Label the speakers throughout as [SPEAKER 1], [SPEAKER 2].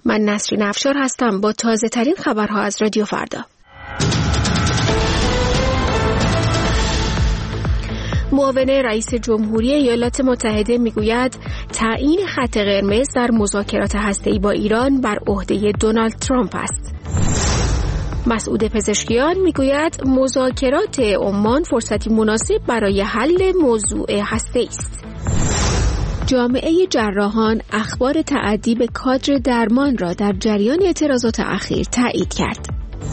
[SPEAKER 1] من نسرین افشار هستم با تازه ترین خبرها از رادیو فردا. معاون رئیس جمهوری ایالات متحده میگوید تعیین خط قرمز در مذاکرات هسته‌ای با ایران بر عهده دونالد ترامپ است. مسعود پزشکیان میگوید مذاکرات عمان فرصتی مناسب برای حل موضوع هسته‌ای است. جامعه جراحان اخبار تعدی به کادر درمان را در جریان اعتراضات اخیر تایید کرد.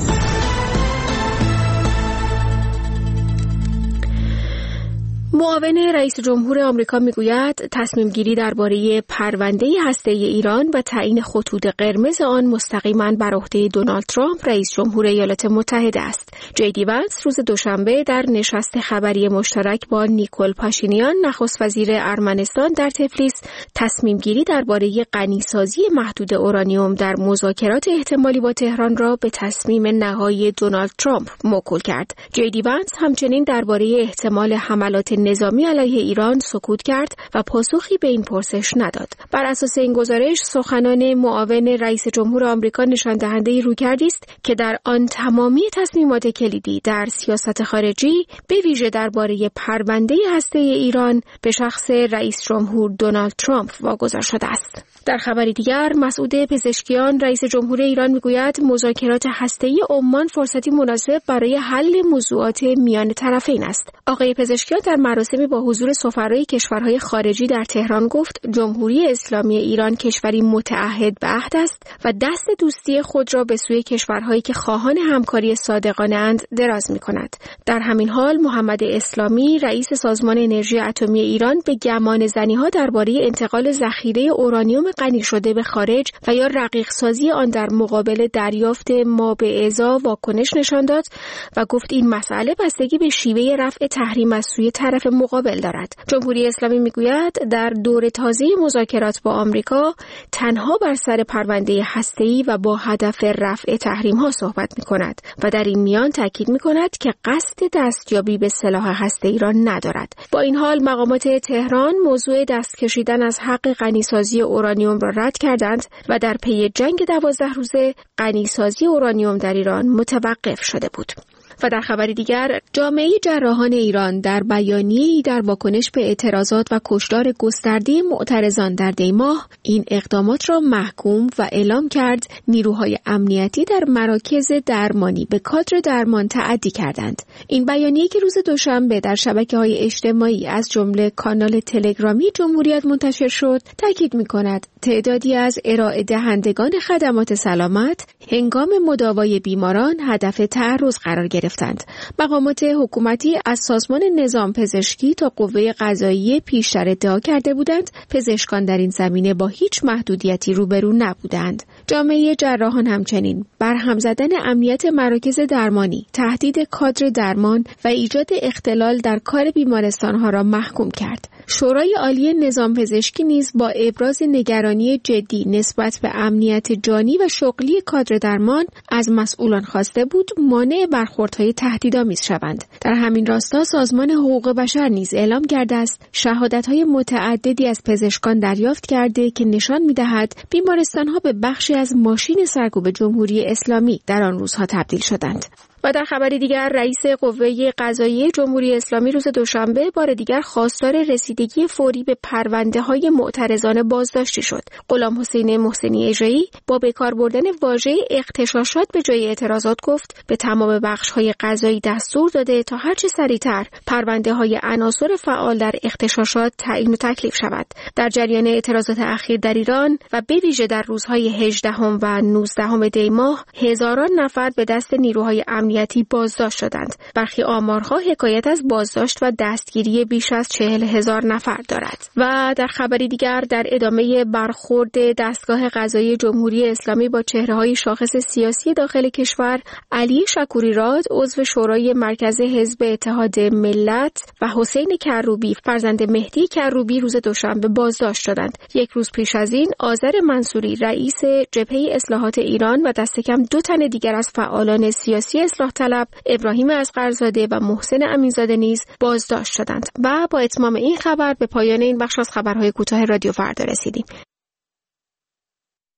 [SPEAKER 1] معاون رئیس جمهور آمریکا میگوید تصمیم گیری درباره پرونده هسته‌ای ایران و تعیین خطوط قرمز آن مستقیما بر عهده دونالد ترامپ رئیس جمهور ایالات متحده است. جی ونس روز دوشنبه در نشست خبری مشترک با نیکول پاشینیان نخست وزیر ارمنستان در تفلیس تصمیم گیری درباره غنیسازی محدود اورانیوم در مذاکرات احتمالی با تهران را به تصمیم نهایی دونالد ترامپ موکول کرد. جی ونس همچنین درباره احتمال حملات نظامی علیه ایران سکوت کرد و پاسخی به این پرسش نداد. بر اساس این گزارش سخنان معاون رئیس جمهور آمریکا نشان دهنده رویکردی است که در آن تمامی تصمیمات کلیدی در سیاست خارجی به ویژه درباره پرونده هسته‌ای ایران به شخص رئیس جمهور دونالد ترامپ واگذار شده است. در خبری دیگر مسعود پزشکیان رئیس جمهور ایران میگوید مذاکرات هسته‌ای عمان فرصتی مناسب برای حل موضوعات میان طرفین است. آقای پزشکیان در مراسمی با حضور سفرای کشورهای خارجی در تهران گفت جمهوری اسلامی ایران کشوری متعهد به عهد است و دست دوستی خود را به سوی کشورهایی که خواهان همکاری صادقانه اند دراز می‌کند. در همین حال محمد اسلامی رئیس سازمان انرژی اتمی ایران به گمانه‌زنی‌ها درباره انتقال ذخیره اورانیوم غنی شده به خارج و یا رقیق سازی آن در مقابل دریافت ما به ازا واکنش نشان داد و گفت این مسئله بستگی به شیوه رفع تحریم از سوی طرف مقابل دارد. جمهوری اسلامی میگوید در دور تازه مذاکرات با آمریکا تنها بر سر پرونده هسته‌ای و با هدف رفع تحریم‌ها صحبت می‌کند و در این میان تاکید می‌کند که قصد دستیابی به سلاح هسته‌ای را ندارد. با این حال مقامات تهران موضوع دست کشیدن از حق غنیسازی اورانیوم را رد کردند و در پی جنگ 12 روزه غنیسازی اورانیوم در ایران متوقف شده بود. و در خبری دیگر جامعه جراحان ایران در بیانیه‌ای در واکنش به اعتراضات و کشتار گسترده معترضان در دیماه این اقدامات را محکوم و اعلام کرد نیروهای امنیتی در مراکز درمانی به کادر درمان تعدی کردند. این بیانیه که روز دوشنبه در شبکه‌های اجتماعی از جمله کانال تلگرامی جمهوریت منتشر شد تاکید می‌کند تعدادی از ارائه دهندگان خدمات سلامت هنگام مداوای بیماران هدف تعرض قرار گرفتند. مقامات حکومتی از سازمان نظام پزشکی تا قوه قضاییه پیشتر ادعا کرده بودند پزشکان در این زمینه با هیچ محدودیتی روبرو نبودند. جامعه جراحان همچنین برهم زدن امنیت مراکز درمانی، تهدید کادر درمان و ایجاد اختلال در کار بیمارستانها را محکوم کرد. شورای عالی نظام پزشکی نیز با ابراز نگرانی جدی نسبت به امنیت جانی و شغلی کادر درمان از مسئولان خواسته بود مانع برخوردهای تهدیدآمیز شوند. در همین راستا سازمان حقوق بشر نیز اعلام کرده است شهادت‌های متعددی از پزشکان دریافت کرده که نشان می‌دهد بیمارستان‌ها به بخشی از ماشین سرکوب جمهوری اسلامی در آن روزها تبدیل شدند. و در خبری دیگر رئیس قوه قضاییه جمهوری اسلامی روز دوشنبه بار دیگر خواستار رسیدگی فوری به پرونده‌های معترضان بازداشتی شد. غلام حسین محسنی اژه‌ای با به کار بردن واژه اغتشاشات به جای اعتراضات گفت به تمام بخش‌های قضایی دستور داده تا هرچه سریعتر پرونده‌های عناصر فعال در اغتشاشات تعیین و تکلیف شود. در جریان اعتراضات اخیر در ایران و به ویژه در روزهای 18 و 19 دی ماه هزاران نفر به دست نیروهای امنیتی بازداشت شدند. برخی آمارها حکایت از بازداشت و دستگیری بیش از 40,000 نفر دارد. و در خبری دیگر در ادامه برخورد دستگاه قضایی جمهوری اسلامی با چهره‌های شاخص سیاسی داخل کشور، علی شکوری‌راد عضو شورای مرکز حزب اتحاد ملت و حسین کروبی فرزند مهدی کروبی روز دوشنبه بازداشت شدند. یک روز پیش از این آذر منصوری رئیس جبهه اصلاحات ایران و دست کم 2 تن دیگر از فعالان سیاسی اصلاح طلب ابراهیم اصغرزاده و محسن امینزاده نیز بازداشت شدند. و با اتمام این خبر به پایان این بخش از خبرهای کوتاه رادیو فردا رسیدیم.